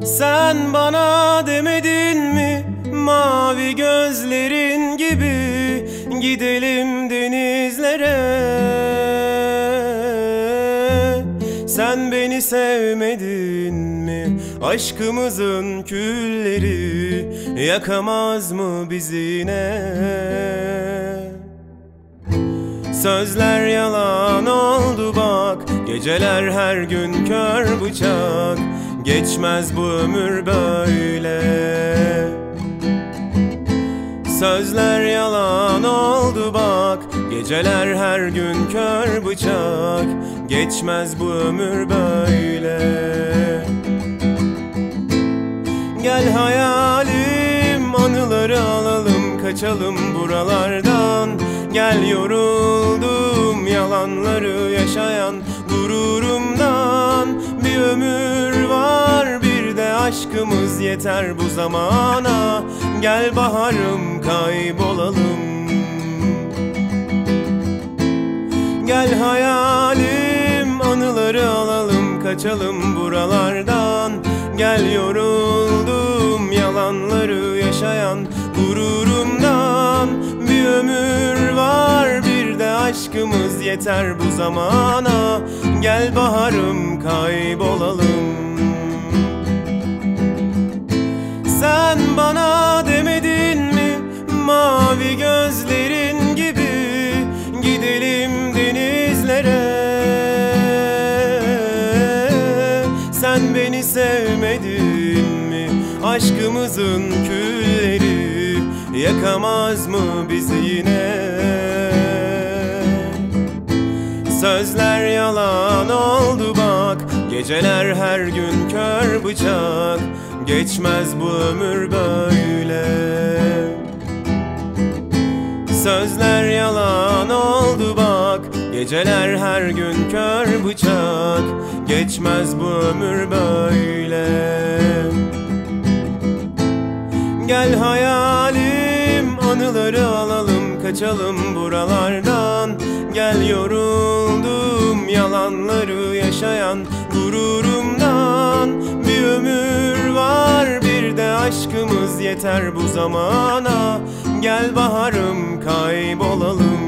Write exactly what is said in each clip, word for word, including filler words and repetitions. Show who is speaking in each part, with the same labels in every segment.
Speaker 1: Sen bana demedin mi mavi gözlerin gibi gidelim denizlere? Sen beni sevmedin mi? Aşkımızın külleri yakamaz mı bizi yine? Sözler yalan oldu bak, geceler her gün kör bıçak. Geçmez bu ömür böyle. Sözler yalan oldu bak, geceler her gün kör bıçak. Geçmez bu ömür böyle. Gel hayalim, anıları alalım, kaçalım buralardan. Gel yoruldum yalanları yaşayan gururumdan. Bir ömür var, bir de aşkımız yeter bu zamana. Gel baharım, kaybolalım. Gel hayalim, anıları alalım, kaçalım buralardan. Gel yoruldum yalanları yaşayan gururumdan. Bir ömür var, bir de aşkımız yeter bu zamana. Gel baharım, kaybolalım. Sen bana demedin mi mavi gözlerin gibi gidelim denizlere? Sen beni sevmedin mi? Aşkımızın külleri yakamaz mı bizi yine? Sözler yalan oldu bak, geceler her gün kör bıçak. Geçmez bu ömür böyle. Sözler yalan oldu bak, geceler her gün kör bıçak. Geçmez bu ömür böyle. Gel hayalim, anıları alalım, kaçalım buralardan. Gel yoruldum yalanları yaşayan gururumdan. Bir ömür var, bir de aşkımız yeter bu zamana. Gel baharım, kaybolalım.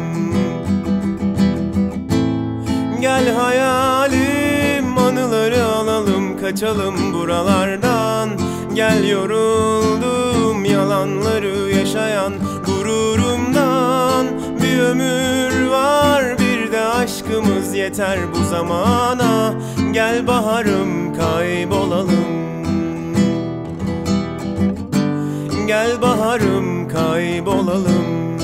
Speaker 1: Gel hayalim, anıları alalım, kaçalım buralardan. Gel yoruldum yalanları yaşayan gururumdan. Bir ömür var, bir de aşkımız yeter bu zamana. Gel baharım, kaybolalım. Gel baharım, kaybolalım.